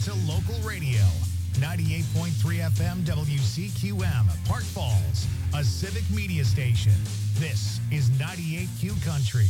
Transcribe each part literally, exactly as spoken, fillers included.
to local radio. ninety-eight point three F M W C Q M, Park Falls, a civic media station. This is ninety-eight Q Country.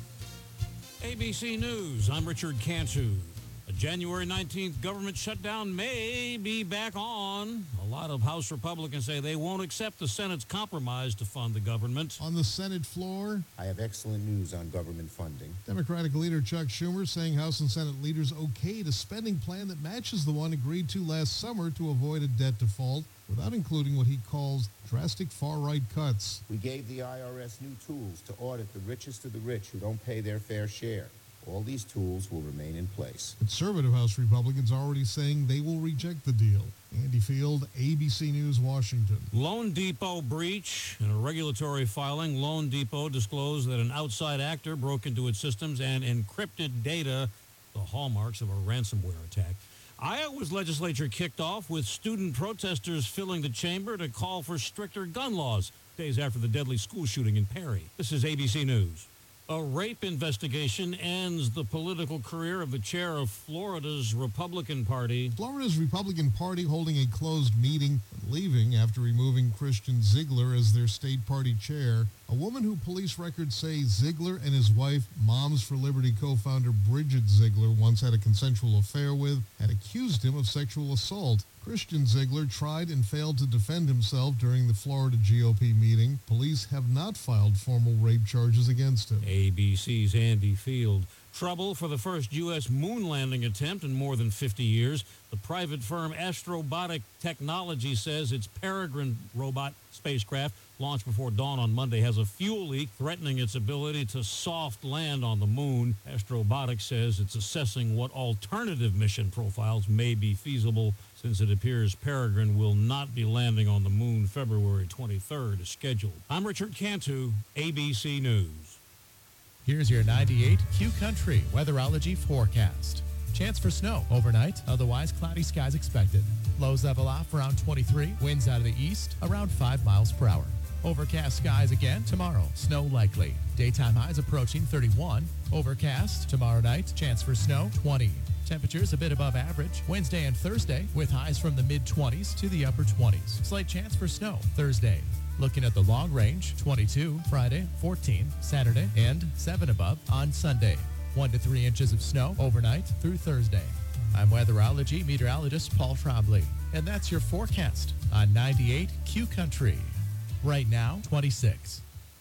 A B C News, I'm Richard Cantu. A January nineteenth government shutdown may be back on. A lot of House Republicans say they won't accept the Senate's compromise to fund the government. On the Senate floor, I have excellent news on government funding. Democratic leader Chuck Schumer saying House and Senate leaders okayed a spending plan that matches the one agreed to last summer to avoid a debt default without including what he calls drastic far-right cuts. We gave the I R S new tools to audit the richest of the rich who don't pay their fair share. All these tools will remain in place. Conservative House Republicans are already saying they will reject the deal. Andy Field, A B C News, Washington. Loan Depot breach. In a regulatory filing, Loan Depot disclosed that an outside actor broke into its systems and encrypted data, the hallmarks of a ransomware attack. Iowa's legislature kicked off with student protesters filling the chamber to call for stricter gun laws days after the deadly school shooting in Perry. This is A B C News. A rape investigation ends the political career of the chair of Florida's Republican Party. Florida's Republican Party holding a closed meeting and leaving after removing Christian Ziegler as their state party chair. A woman who police records say Ziegler and his wife, Moms for Liberty co-founder Bridget Ziegler, once had a consensual affair with, had accused him of sexual assault. Christian Ziegler tried and failed to defend himself during the Florida G O P meeting. Police have not filed formal rape charges against him. A B C's Andy Field. Trouble for the first U S moon landing attempt in more than fifty years. The private firm Astrobotic Technology says its Peregrine robot spacecraft, launched before dawn on Monday, has a fuel leak threatening its ability to soft land on the moon. Astrobotic says it's assessing what alternative mission profiles may be feasible, since it appears Peregrine will not be landing on the moon February twenty-third as scheduled. I'm Richard Cantu, A B C News. Here's your ninety-eight Q Country weatherology forecast. Chance for snow overnight, otherwise cloudy skies expected. Lows level off around twenty-three, winds out of the east around five miles per hour. Overcast skies again tomorrow, snow likely. Daytime highs approaching thirty-one. Overcast tomorrow night, chance for snow twenty. Temperatures a bit above average Wednesday and Thursday with highs from the mid-twenties to the upper twenties. Slight chance for snow Thursday. Looking at the long range, twenty-two, Friday, fourteen, Saturday, and seven above on Sunday. One to three inches of snow overnight through Thursday. I'm weatherology meteorologist Paul Trombley, and that's your forecast on ninety-eight Q Country. Right now, twenty-six.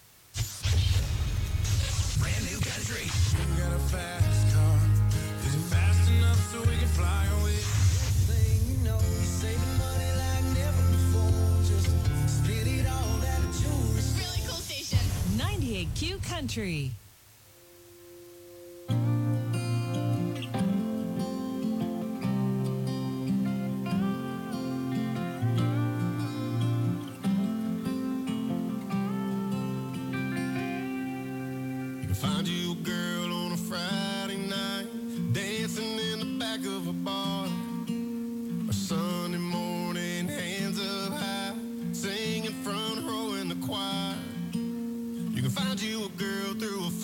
Brand new country. We got a fast car. Is it fast enough so we can fly away? Thing you know, you're saving money like never before. Just spit it all that juice. Really cool station. ninety-eight Q Country. Find you a girl on a Friday night, dancing in the back of a bar. A Sunday morning, hands up high, singing front row in the choir. You can find you a girl through a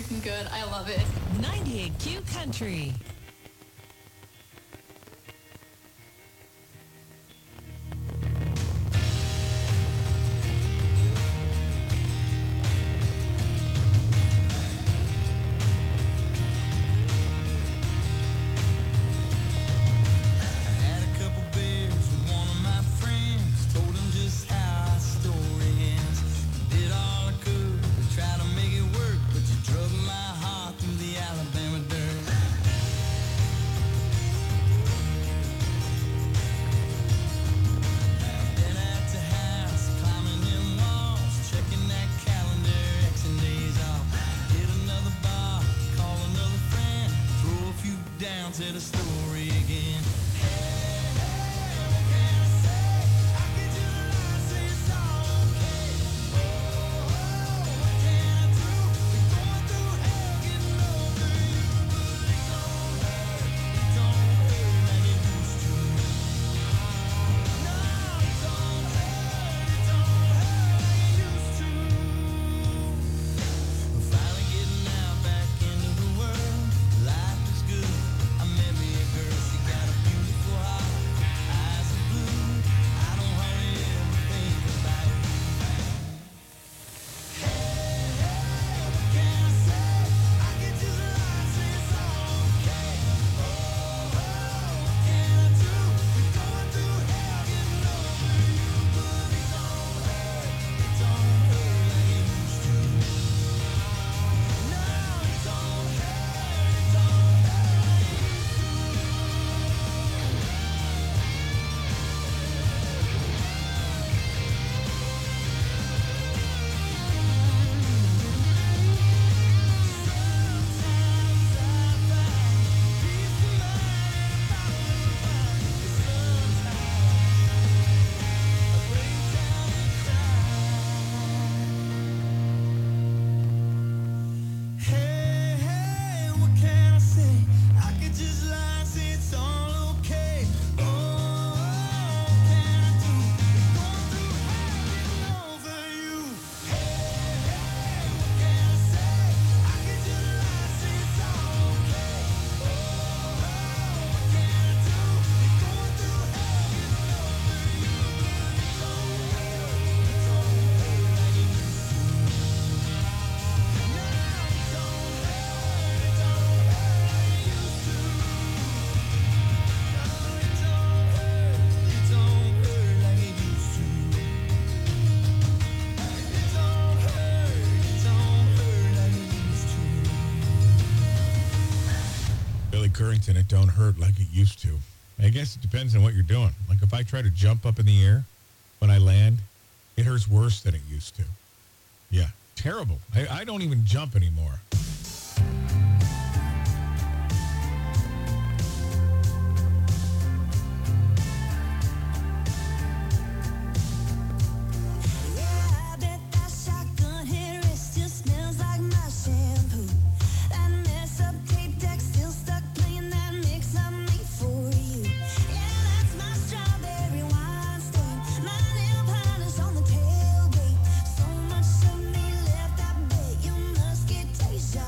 freaking good. I love it. ninety-eight Q Country. Currington, it don't hurt like it used to. I guess it depends on what you're doing. Like if I try to jump up in the air when I land, it hurts worse than it used to. Yeah, terrible. I, I don't even jump anymore. Taste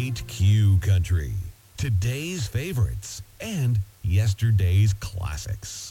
ninety-eight Q Country. Today's favorites and yesterday's classics.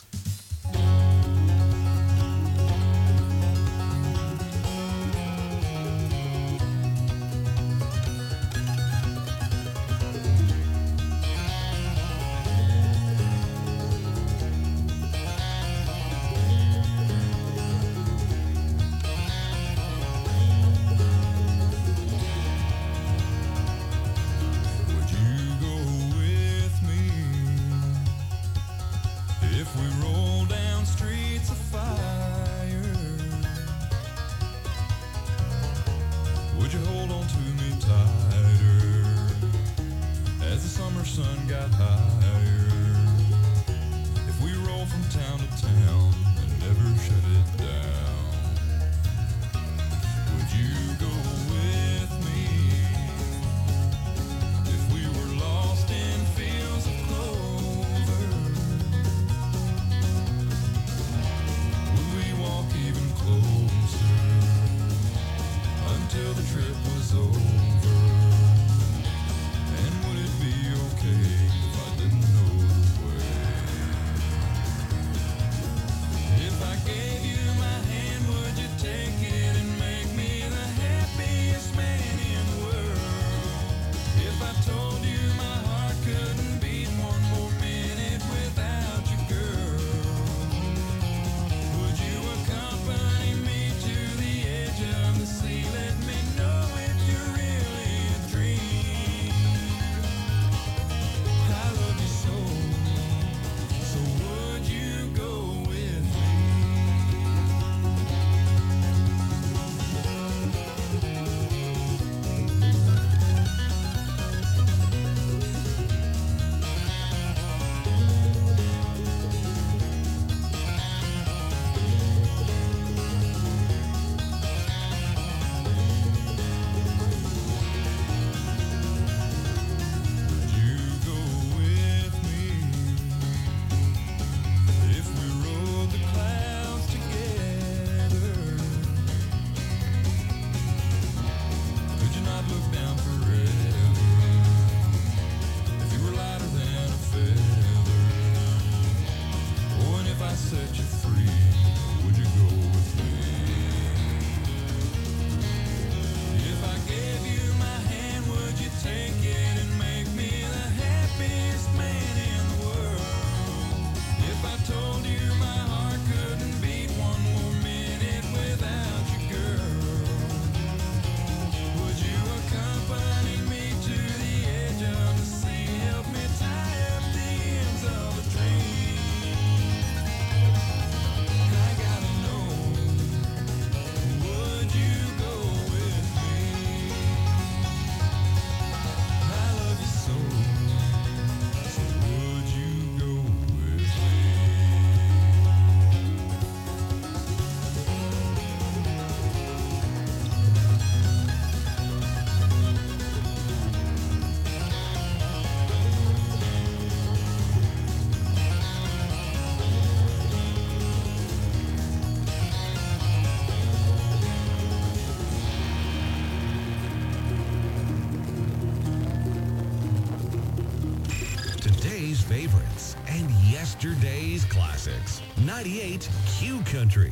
Favorites and yesterday's classics. ninety-eight Q Country.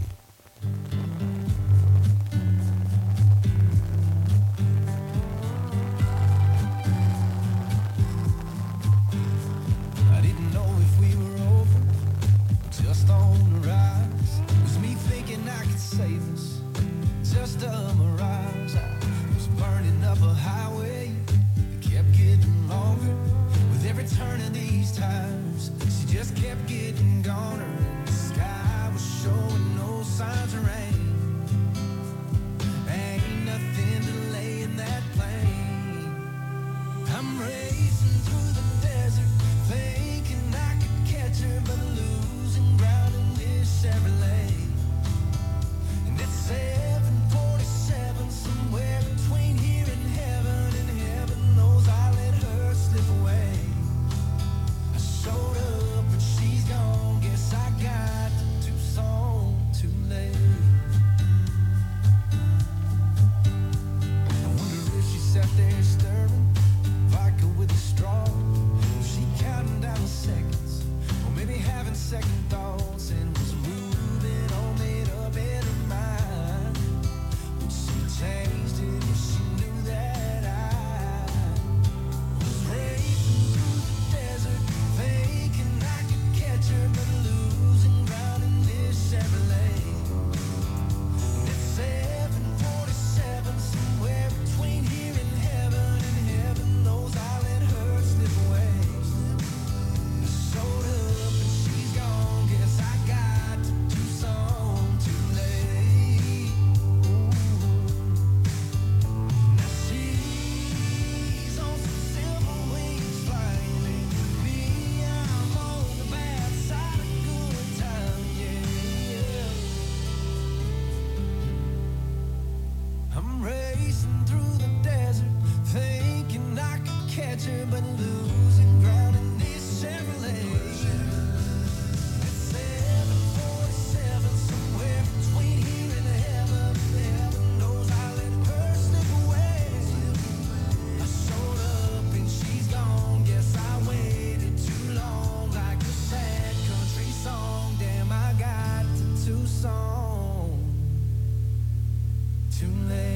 I didn't know if we were over, just on the rise. It was me thinking I could save us, just a mirage. I was burning up a highway, it kept getting longer. With every turn of these times, she just kept getting goner. And the sky was showing no racing through the desert, thinking I could catch her, but losing ground in this Chevrolet. It's seven forty-seven, somewhere between here and heaven. Heaven knows I let her slip away. I showed up and she's gone. Guess I waited too long, like a sad country song. Damn, I got to Tucson too late.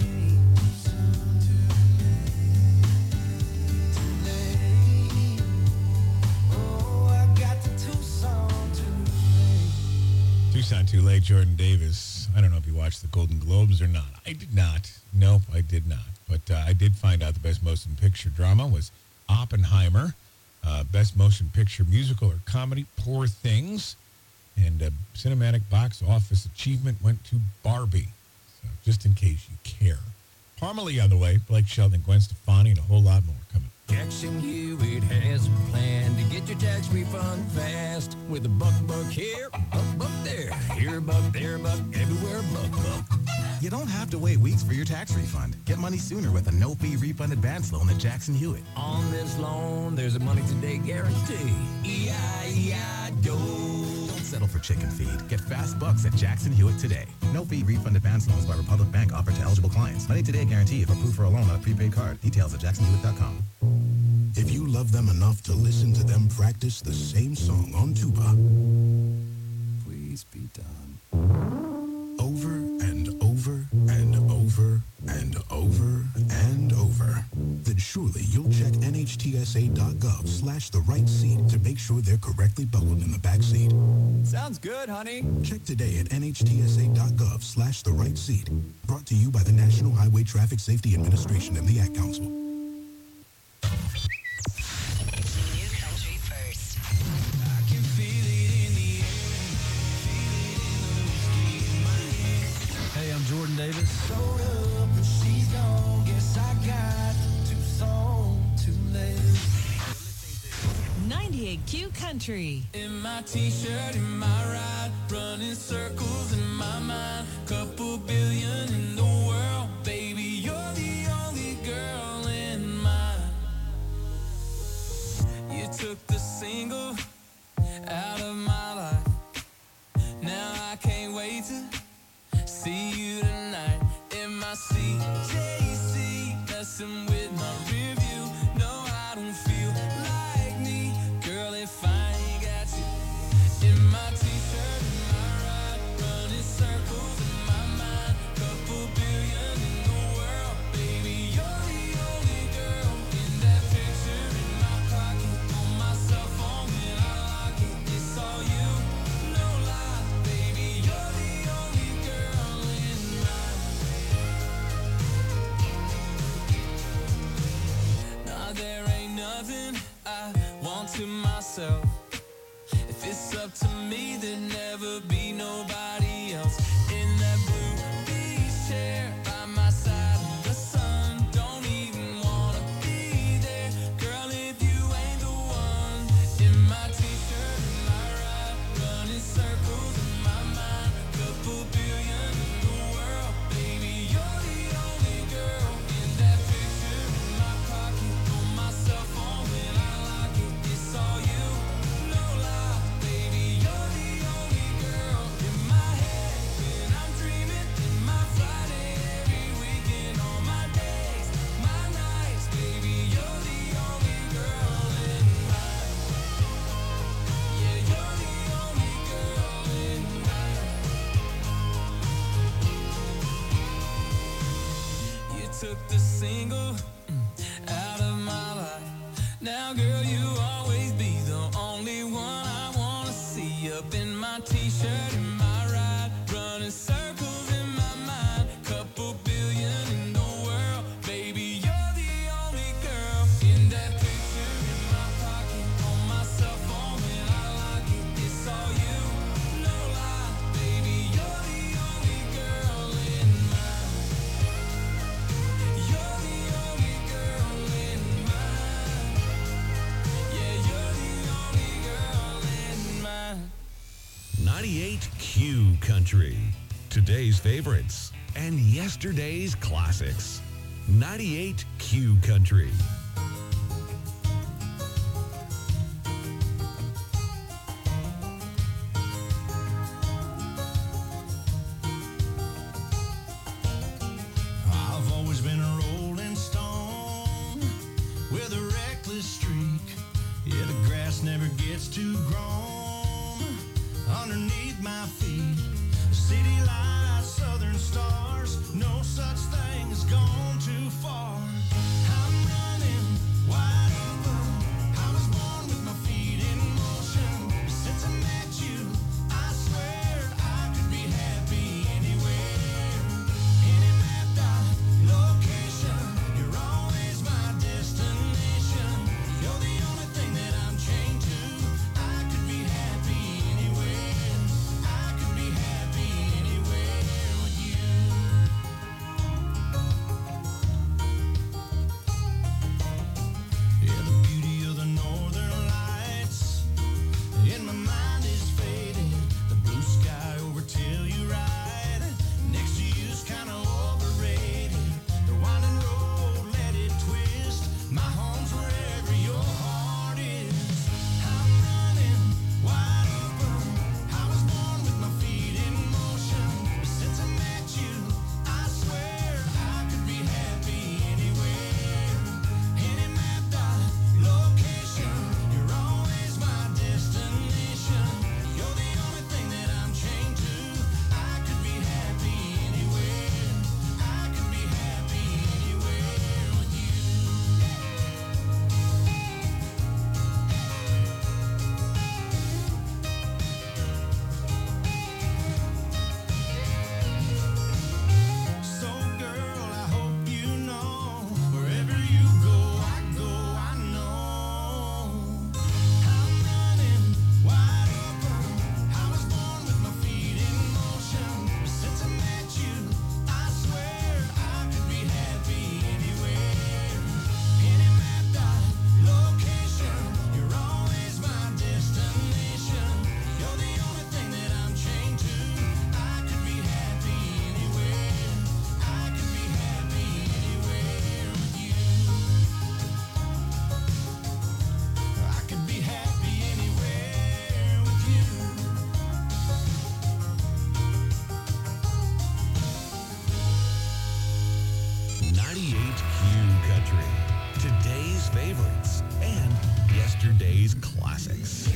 Tucson Too Late, Jordan Davis. I don't know if you watched the Golden Globes or not. I did not. No, I did not. But uh, I did find out the best motion picture drama was Oppenheimer. Uh, best motion picture musical or comedy, Poor Things. And uh, cinematic box office achievement went to Barbie. So just in case you care. Parmalee on the way. Blake Shelton, Gwen Stefani, and a whole lot more coming. Jackson Hewitt has a plan to get your tax refund fast. With a buck, buck here, buck, buck there. Here, buck, there, buck, everywhere, buck, buck. You don't have to wait weeks for your tax refund. Get money sooner with a no-fee refund advance loan at Jackson Hewitt. On this loan, there's a money today guarantee. E I E I D O. Don't settle for chicken feed. Get fast bucks at Jackson Hewitt today. No-fee refund advance loans by Republic Bank offered to eligible clients. Money today guarantee if approved for a loan on a prepaid card. Details at jackson hewitt dot com. If you love them enough to listen to them practice the same song on tuba, Please be done. over and over and over and over and over, then surely you'll check N H T S A dot gov slash the right seat to make sure they're correctly buckled in the back seat. Sounds good, honey. Check today at N H T S A dot gov slash the right seat. Brought to you by the National Highway Traffic Safety Administration and the Ad Council. Hey, I'm Jordan Davis. Showed up and she's gone. Guess I got Tucson too late. ninety-eight Q Country. In my t-shirt, in my ride, running circles in my mind. Couple billion in the world, baby, you're the only girl in mine. You took the single out of my life. Now I can't wait to see you tonight in my C J C, messing with my review. No, I don't feel like me, girl, if I ain't got you. In my t-shirt, in my ride, running circles in my mind. Couple billion in the world, baby, you're the only girl. In that picture in my pocket, on my cell phone when I lock it, it's all you, no lie, baby, you're the only girl in mine. Nah, there ain't nothing I want to myself. If it's up to me, there'd never be nobody else. In that blue beach chair by my side in the sun, don't even wanna be there, girl, if you ain't the one. In my t-shirt, in my ride, running circles in my mind. Couple billion in the world, baby, you're the only girl. In that picture in my pocket, on my cell phone when I lock it, it's all you, no lie, baby, you're the only girl. In my head when I'm dreaming, in my Friday, every weekend, on my days, my nights, baby, you're the only girl in mine. Yeah, you're the only girl in mine. You took the single mm, out of my life. Now, girl, you always be the only one I wanna see. Up in my t-shirt, in my ride, running circles in my mind. Couple billion in the world, baby, you're the only girl. In that picture in my pocket, on my cell phone when I lock it, it's all you, no lie, baby, you're the only girl in mine. You're the only girl in mine. Yeah, you're the only girl in mine. ninety-eight Q Country. Today's favorites and yesterday's classics. ninety-eight Q Country. I've always been a rolling stone with a reckless streak. Yeah, the grass never gets too grown underneath my feet. City lights, southern stars, no such thing as gone too far. I'm running wide open. I was born with my feet in motion. Since I met you, I swear I could be happy anywhere. Any mapped out location, you're always my destination. You're the only thing that I'm chained to. I could be happy anywhere. I could be happy anywhere with you. Yeah, the beauty of the northern lights in my mind is faded. The blue sky over till you ride next to you's kind of overrated. The winding road, let it twist. My home's wherever your heart is. I'm running wide open. I was born with my feet in motion. Since I met you, I swear I could be happy anywhere. Any mapped out location, you're always my destination. You're the only thing that I'm chained to. I could be happy anywhere. I could be happy anywhere with you. So girl, I hope you know, wherever you go, I go, I know. I'm running wide open. I was born with my feet in motion. Since I met you, I swear I could be happy anywhere. Any mapped out location, you're always my destination. You're the only thing that I'm chained to. I could be happy anywhere. I could be happy anywhere with you. I could be happy anywhere with you. ninety-eight Q Country. Today's favorites and yesterday's classics.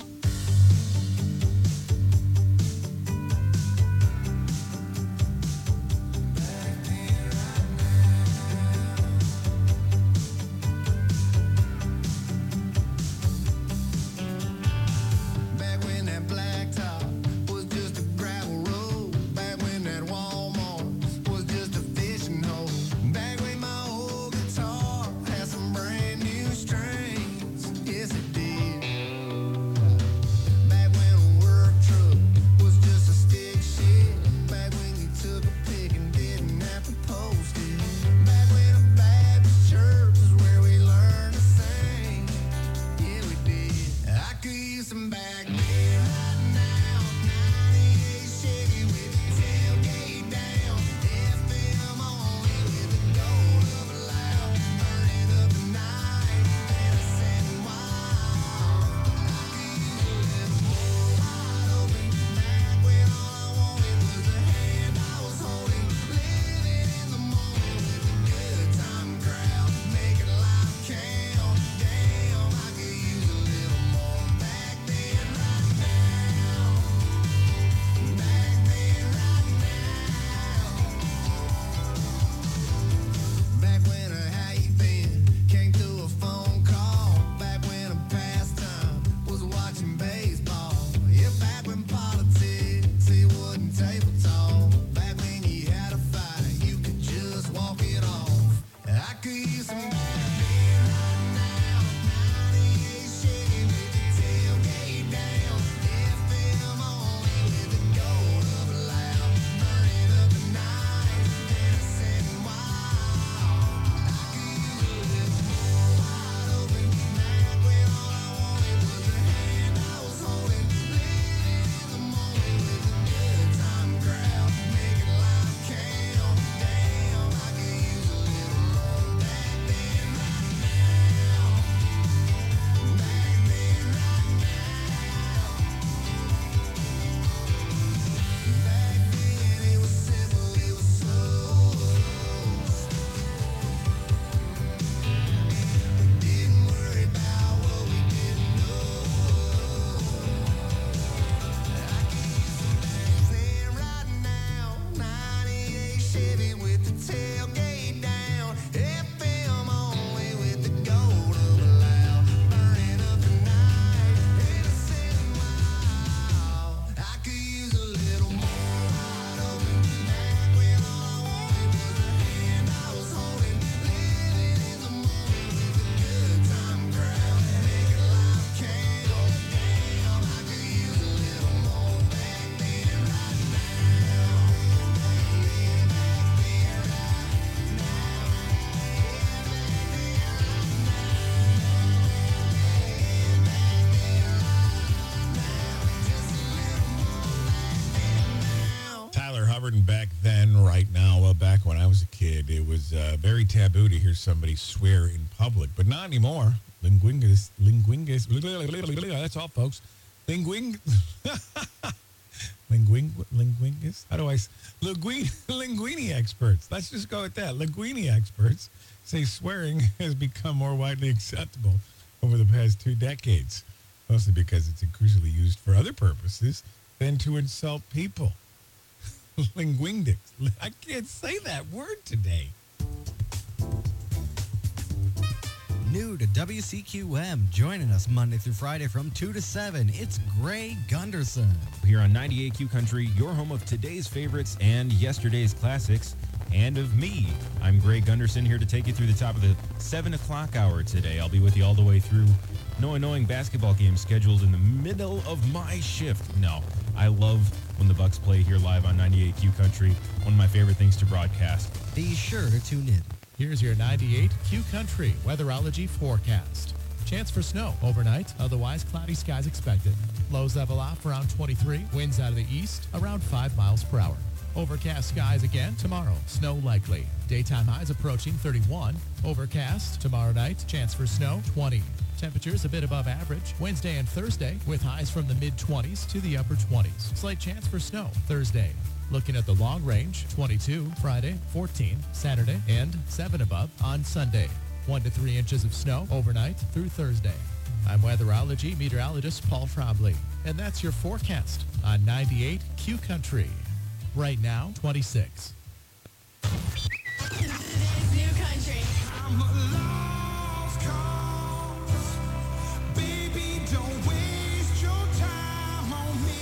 Back when that blacktop was just a gravel road. Back when that Walmart was just a fishing hole. Back when my old guitar had some brand new strings. Yes, it did. back then, right now, well, back when I was a kid, it was uh, very taboo to hear somebody swear in public, but not anymore. Linguingus, linguingus, that's all, folks. Linguing, linguing, linguingus. How do I? Linguini, linguini experts. Let's just go with that. Linguini experts say swearing has become more widely acceptable over the past two decades, mostly because it's increasingly used for other purposes than to insult people. Linguindics. I can't say that word today. New to W C Q M, joining us Monday through Friday from two to seven, it's Gray Gunderson. Here on ninety-eight Q Country, your home of today's favorites and yesterday's classics, and of me. I'm Gray Gunderson, here to take you through the top of the seven o'clock hour today. I'll be with you all the way through. No annoying basketball games scheduled in the middle of my shift. No, I love when the Bucks play here live on ninety-eight Q Country. One of my favorite things to broadcast. Be sure to tune in. Here's your ninety-eight Q Country weatherology forecast. Chance for snow overnight, otherwise cloudy skies expected. Lows level off around twenty-three, winds out of the east around five miles per hour. Overcast skies again tomorrow, snow likely. Daytime highs approaching thirty-one. Overcast tomorrow night, chance for snow twenty. Temperatures a bit above average Wednesday and Thursday with highs from the mid-twenties to the upper twenties. Slight chance for snow Thursday. Looking at the long range, twenty-two Friday, fourteen Saturday, and seven above on Sunday. One to three inches of snow overnight through Thursday. I'm weatherology meteorologist Paul Trombley, and that's your forecast on ninety-eight Q Country. Right now, twenty-six. New country. I'm a lost cause. Baby, don't waste your time on me.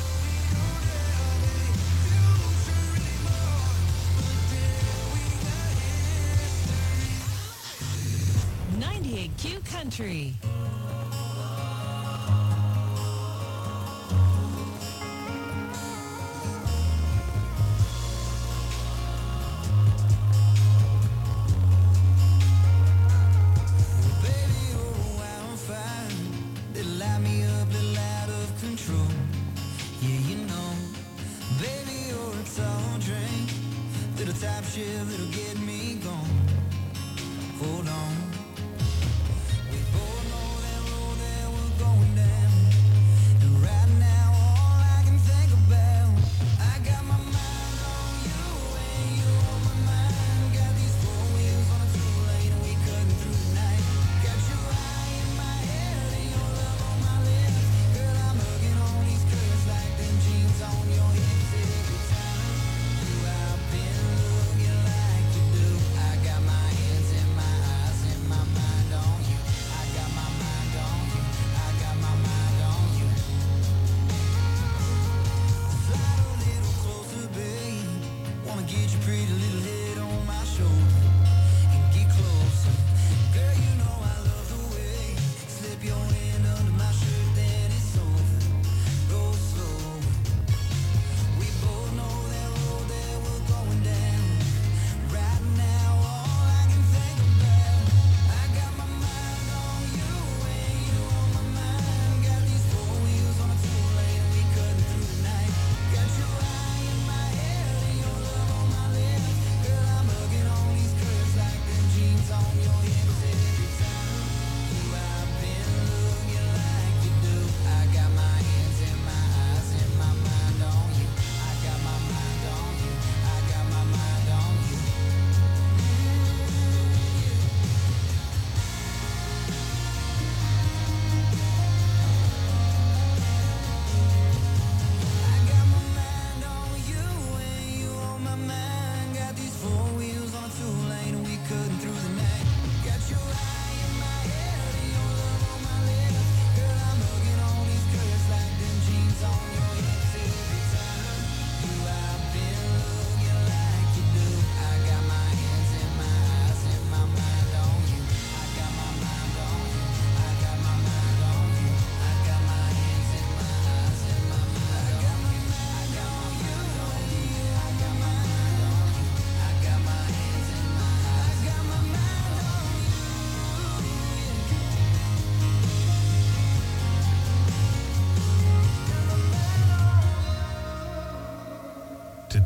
ninety-eight Q Country. Top shit that'll get me gone. Hold on. We both know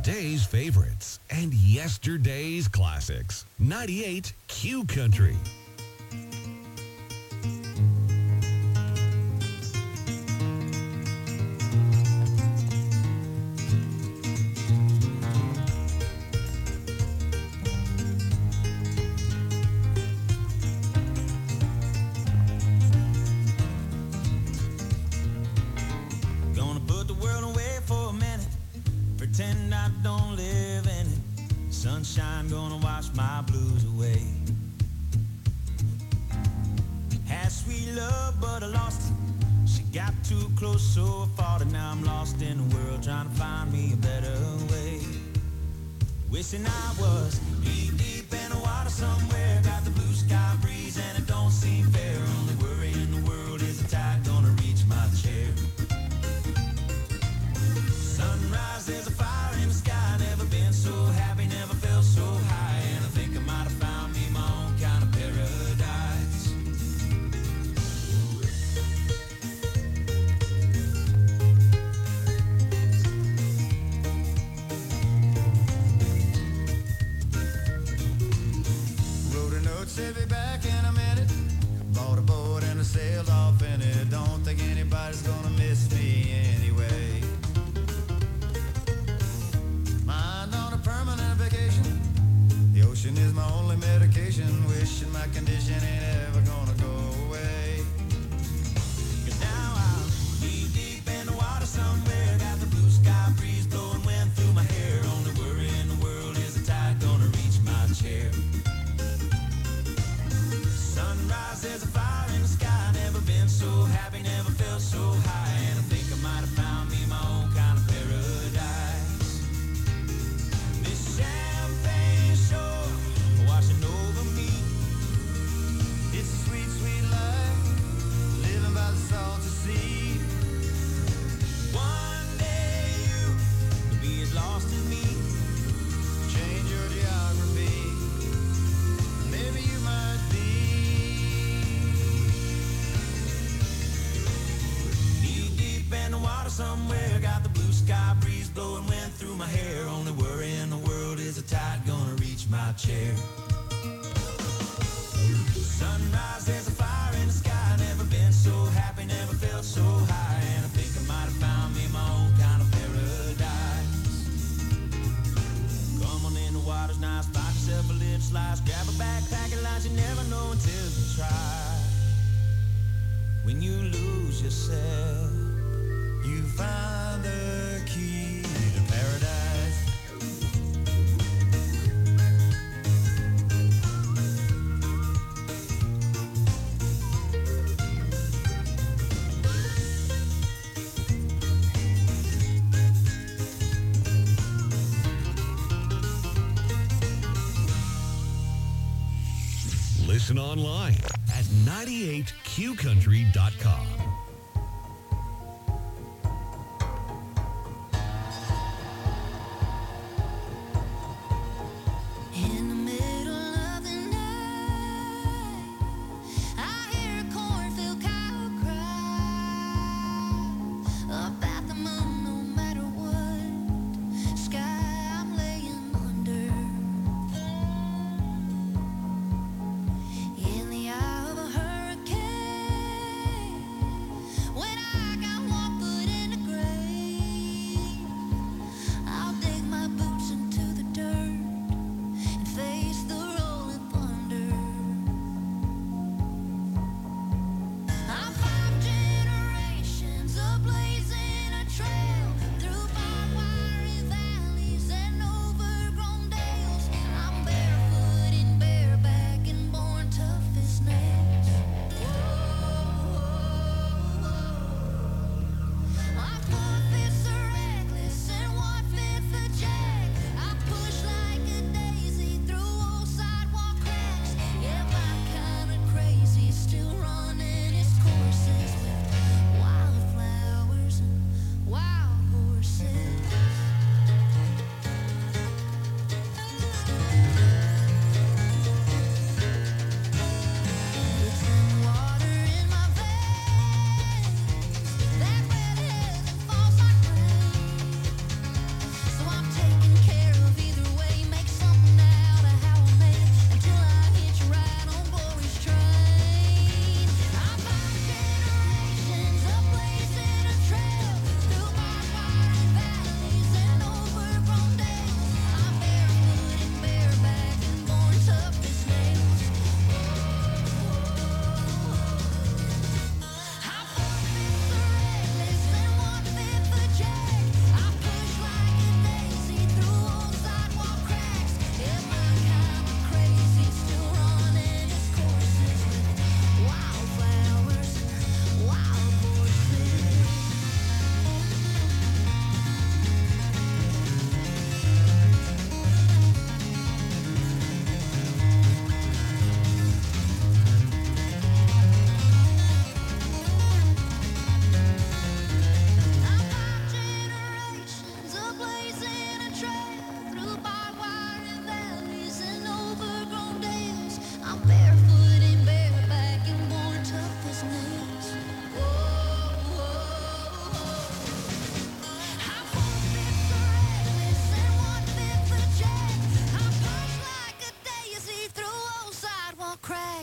today's favorites and yesterday's classics. ninety-eight Q Country. Gonna put the world away for a minute, pretend I don't live in it. Sunshine gonna wash my blues away. Had sweet love, but I lost it. She got too close, so I fought it. Now I'm lost in the world, trying to find me a better way. Wishing I was deep, deep in the water somewhere. Got the blue sky breeze, and it don't seem fair. Only worry in the world is the tide gonna reach my chair. Sunrise, there's a fire in the sky. Never been so happy, never felt so high. And I think I might have found me my own kind of paradise. Wrote a note, said be back in a minute. Bought a boat and I sailed off in it. Don't think anybody's gonna miss me anyway. Mind on a permanent vacation. The ocean is my only medication. Wishing my condition ain't ever gonna go away. 'Cause now I'm deep, deep in the water somewhere. Got the blue sky breeze blowing wind through my hair. Only worry in the world is the tide gonna reach my chair. Sunrise, there's a fire in the sky. Never been so happy, never felt so high. And I think I might have found me my own kind of paradise. This champagne shore washing over me. It's a sweet, sweet life, living by the salty sea. One day you will be as lost as me. Change your geography, maybe you might be. Deep, deep in the water somewhere. Got the blue sky breeze blowing wind through my hair. Only worry in the world is the tide gonna reach my chair. Sunrise, there's a fire in the sky. Never been so happy, never felt so high. And I think I might have found me my own kind of paradise. Come on in, the water's nice. Find yourself a little slice. Grab a backpack and lunch. You never know until you try. When you lose yourself, you find the key to paradise. Listen online at ninety-eight q country dot com. In the middle of the night, I hear a cornfield cow cry about the moon. No matter what sky I'm laying under, in the eye of a hurricane,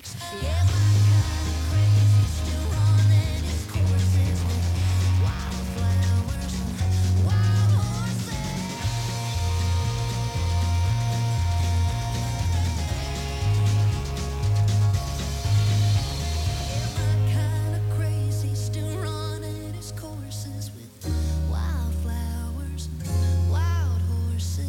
tracks. Yeah, my kind of crazy, still running its courses with wildflowers and wild horses. Yeah, my kind of crazy, still running its courses with wildflowers and wild horses.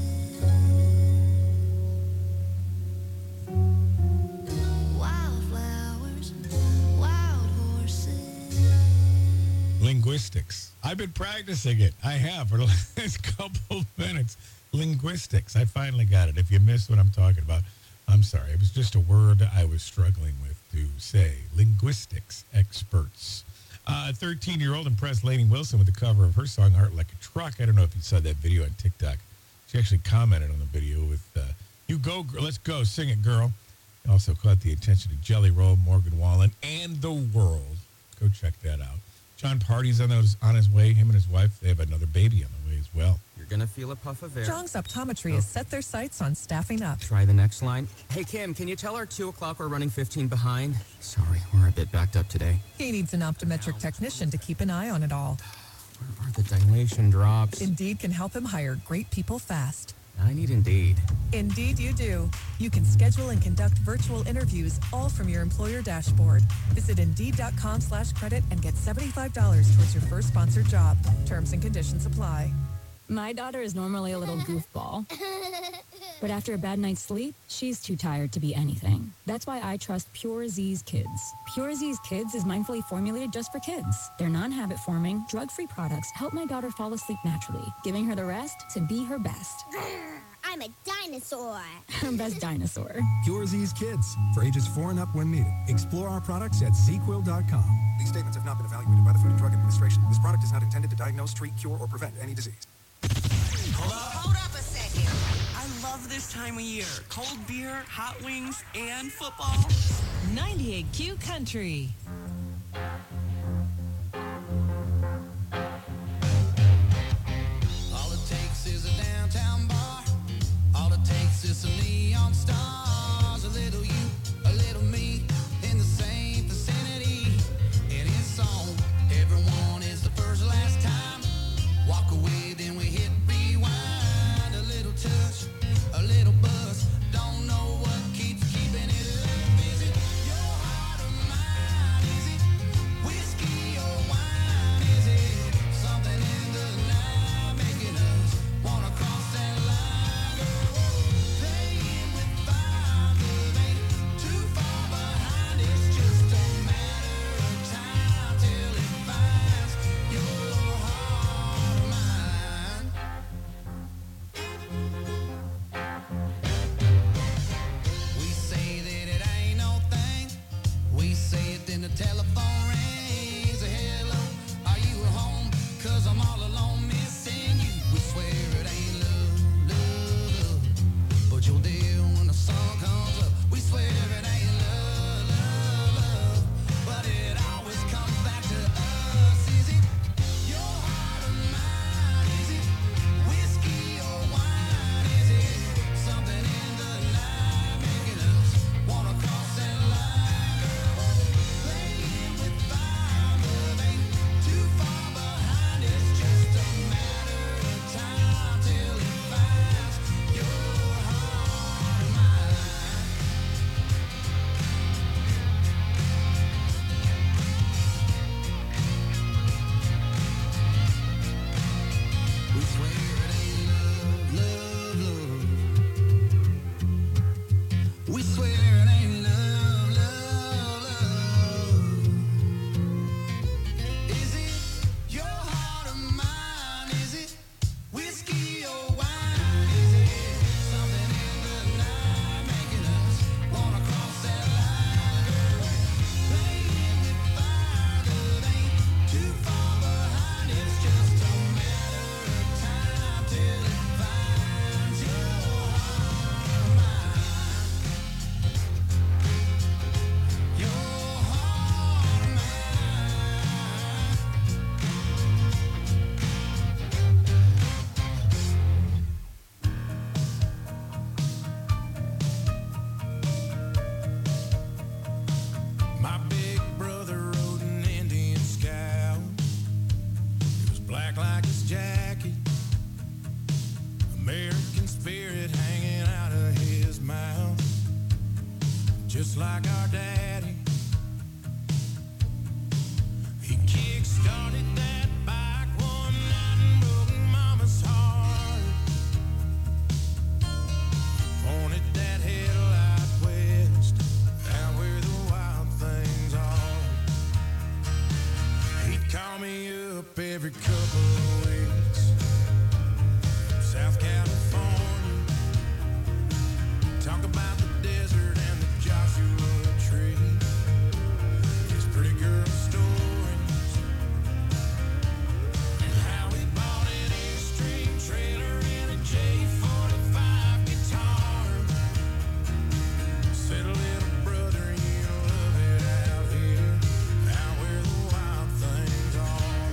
Wildflowers and wild horses. Linguistics. I've been practicing it. I have for the last couple minutes. Linguistics. I finally got it. If you missed what I'm talking about, I'm sorry. It was just a word I was struggling with to say. Linguistics experts. Uh, thirteen-year-old impressed Lainey Wilson with the cover of her song Art Like a Truck. I don't know if you saw that video on TikTok. She actually commented on the video with, uh, you go, gr- let's go, sing it, girl. Also caught the attention of Jelly Roll, Morgan Wallen, and the world. Go check that out. John Party's on, those, on his way. Him and his wife, they have another baby on the way as well. You're going to feel a puff of air. Jong's Optometry has set their sights on staffing up. Try the next line. Hey, Kim, can you tell her two o'clock we're running fifteen behind? Sorry, we're a bit backed up today. He needs an optometric technician to keep an eye on it all. Where are the dilation drops? Indeed can help him hire great people fast. I need Indeed. Indeed you do. You can schedule and conduct virtual interviews all from your employer dashboard. Visit Indeed.com slash credit and get seventy-five dollars towards your first sponsored job. Terms and conditions apply. My daughter is normally a little goofball, but after a bad night's sleep, she's too tired to be anything. That's why I trust Pure Z's Kids. Pure Z's Kids is mindfully formulated just for kids. Their non-habit forming, drug-free products help my daughter fall asleep naturally, giving her the rest to be her best. I'm a dinosaur. Her best dinosaur. Pure Z's Kids, for ages four and up when needed. Explore our products at z quill dot com. These statements have not been evaluated by the Food and Drug Administration. This product is not intended to diagnose, treat, cure, or prevent any disease. Hold up. Hold up a second. I love this time of year. Cold beer, hot wings, and football. ninety-eight Q Country. All it takes is a downtown bar. All it takes is some neon stars. A little you, a little me, in the same vicinity. And it's on. Everyone is the first last time. Walk away, then we hit rewind. A little touch, a little buzz. Don't know what keeps keeping it up. Is it your heart or mine? Is it whiskey or wine? Is it something in the night making us wanna cross that line? Go playing just like our daddy. He kick-started that bike one night and broke mama's heart. Pointed that headlight west, out where the wild things are. He'd call me up every couple of weeks, South California, talk about the desert and the Joshua tree, his pretty girl stories, and how he bought an Extreme trailer and a J forty-five guitar. Said, little brother, you love it out here, out where the wild things are.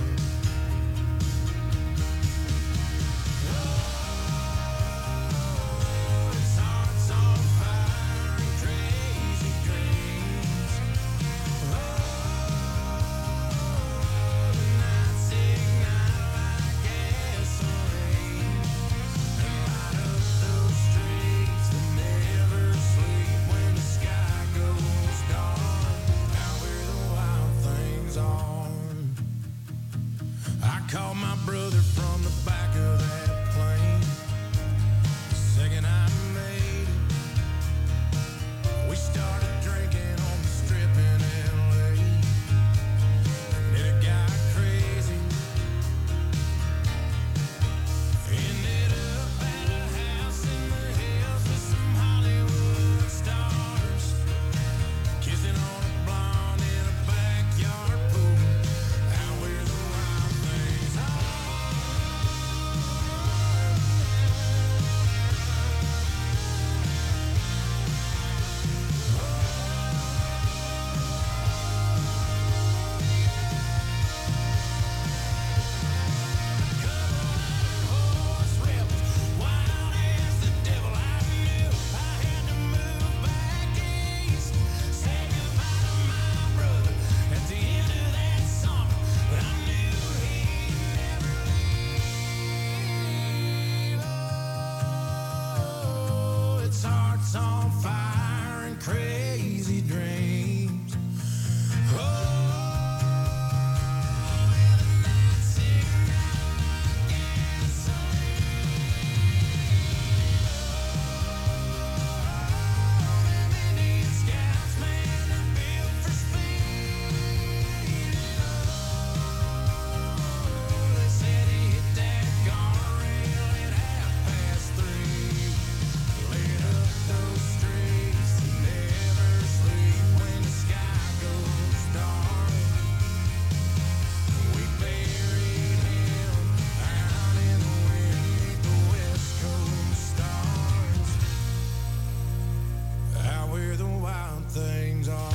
Oh, his heart's on fire and crazy dreams. Oh, the nights ignite like gasoline and light up those streets that never sleep when the sky goes dark, out where the wild things are. I called my brother from the back of that plane the second I made it. We started drinking on the strip in L A, and then it got crazy. Ended up at a house in the hills with some Hollywood stars, kissing on a blonde in a backyard pool, out where the wild things are. Horse rebels, wild as the devil. I knew I had to move back east, say goodbye to my brother at the end of that summer, but I knew he'd never leave. Oh, its heart's on fire and crazy dreams. Oh, and the nights ignite like gasoline. Oh, them Indian scouts, man, they're built for speed. Oh, they said he hit that guardrail at half past three. Lit up those streets that never sleep when the sky goes dark. We buried him out in the wind 'neath the West Coast stars, out where the wild things are.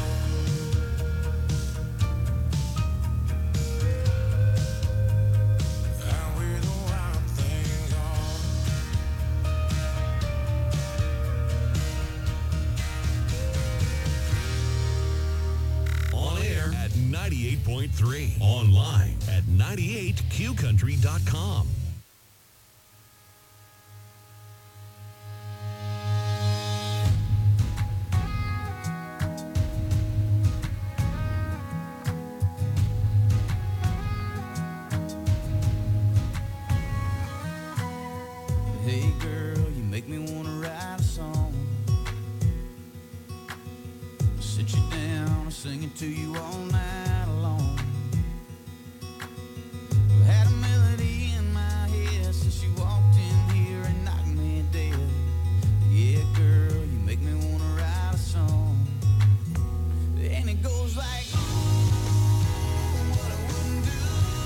Out where the wild things are. On air at ninety-eight point three. Online at ninety-eight q country dot com. Hey girl, you make me wanna write a song, sit you down and sing it to you all night long. I've had a melody in my head since you walked in here and knocked me dead. Yeah, girl, you make me wanna write a song, and it goes like, ooh, what I wouldn't do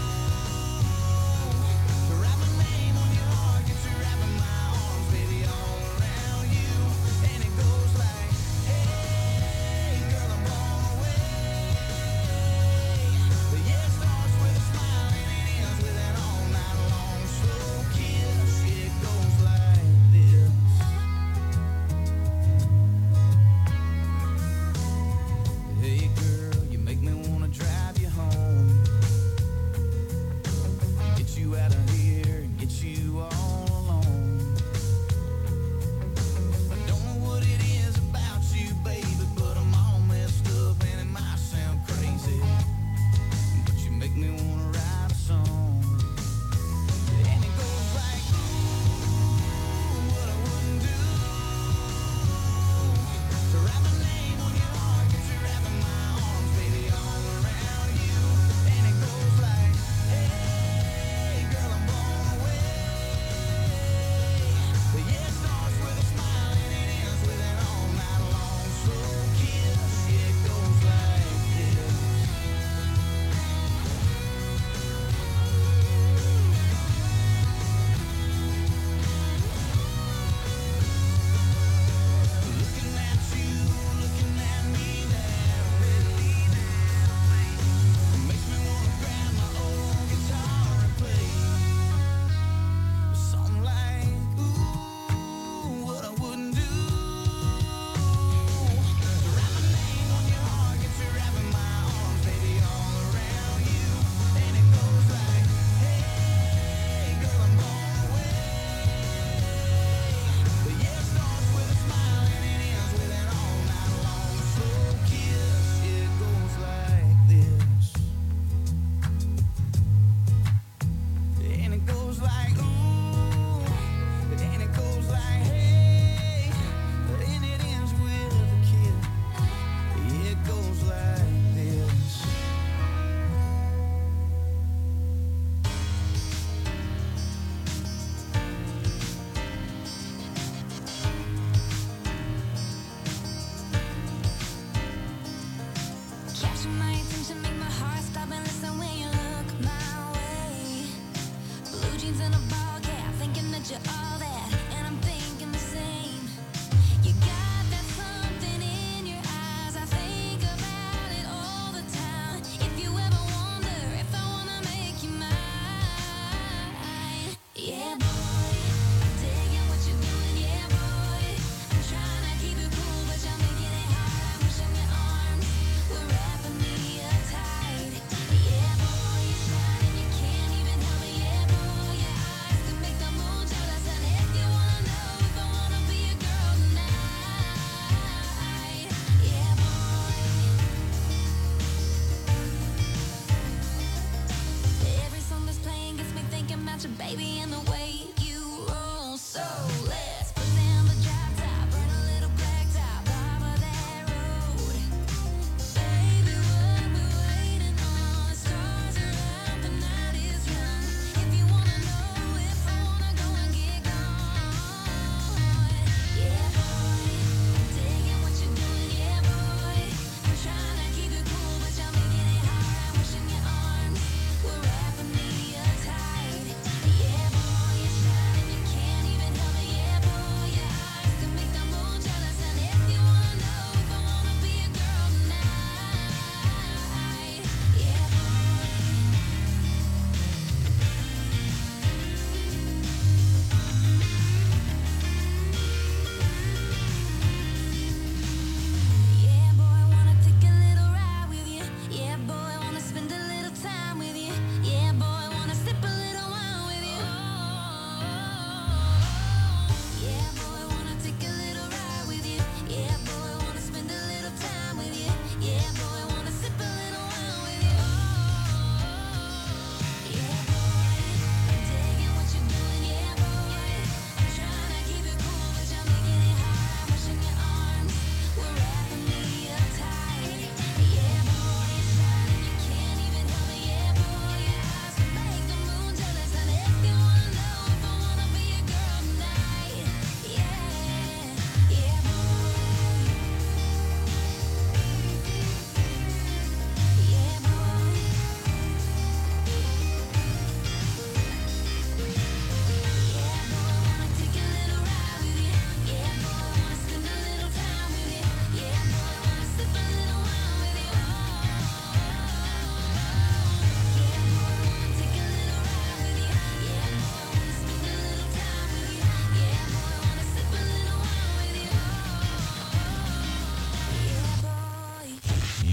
to write my name on your heart, get you wrapping my arms, baby, all around you. And it goes like, hey, girl, I'm blown away.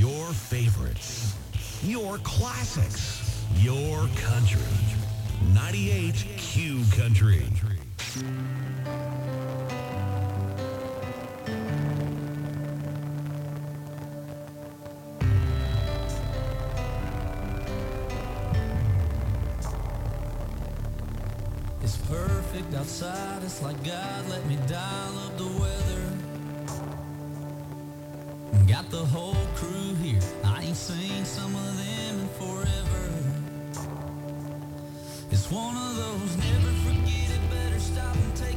Your favorites. Your classics. Your country. ninety-eight Q Country. It's perfect outside, it's like God let me dial up the weather. Got the whole crew here, I ain't seen some of them in forever. It's one of those never forget it, better stop and take